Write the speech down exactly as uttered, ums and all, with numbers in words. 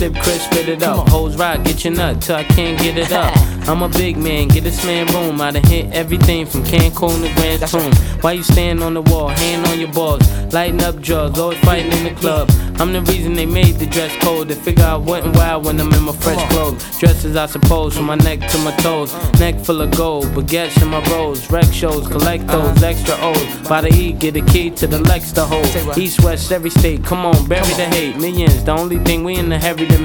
Sip Chris, spit it up. Hoes rock, get your nut till I can't get it up. I'm a big man, get this man room. I done hit everything from Cancun to Grand Tune. Why you stand on the wall, hand on your balls, lighting up drugs, always fighting in the club. I'm the reason they made the dress code. They figure I went wild when I'm in my fresh clothes. Dresses I suppose, from my neck to my toes. Neck full of gold, baguettes in my rolls. Rec shows, collect those extra O's. By the E, get a key to the Lex to hold. East, west, every state, come on, bury the hate. Millions, the only thing we in the heavy